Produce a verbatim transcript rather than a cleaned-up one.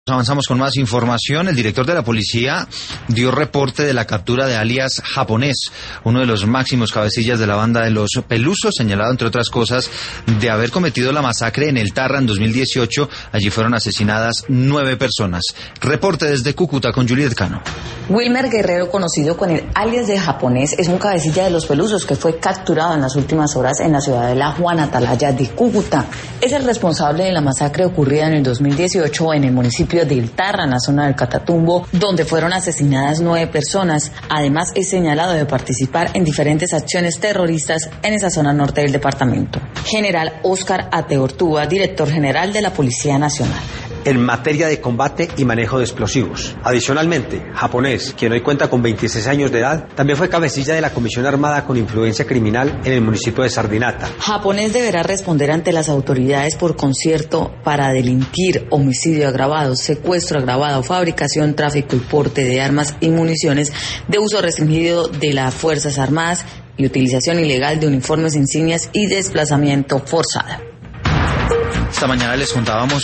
Avanzamos con más información. El director de la policía dio reporte de la captura de alias Japonés, uno de los máximos cabecillas de la banda de los Pelusos, señalado entre otras cosas de haber cometido la masacre en el Tarra en dos mil dieciocho. Allí fueron asesinadas nueve personas. Reporte desde Cúcuta con Juliet Cano. Wilmer Guerrero, conocido con el alias de Japonés, es un cabecilla de los Pelusos que fue capturado en las últimas horas en la ciudad de La Juan Atalaya de Cúcuta. Es el responsable de la masacre ocurrida en el dos mil dieciocho en el municipio del Tarra, en la zona del Catatumbo, donde fueron asesinadas nueve personas. Además, es señalado de participar en diferentes acciones terroristas en esa zona norte del departamento. General Óscar Ateortúa, director general de la Policía Nacional. En materia de combate y manejo de explosivos. Adicionalmente, Japonés, quien hoy cuenta con veintiséis años de edad, también fue cabecilla de la Comisión Armada con influencia criminal en el municipio de Sardinata. Japonés deberá responder ante las autoridades por concierto para delinquir, homicidio agravado, secuestro agravado, fabricación, tráfico y porte de armas y municiones de uso restringido de las Fuerzas Armadas y utilización ilegal de uniformes, insignias y desplazamiento forzado. Esta mañana les contábamos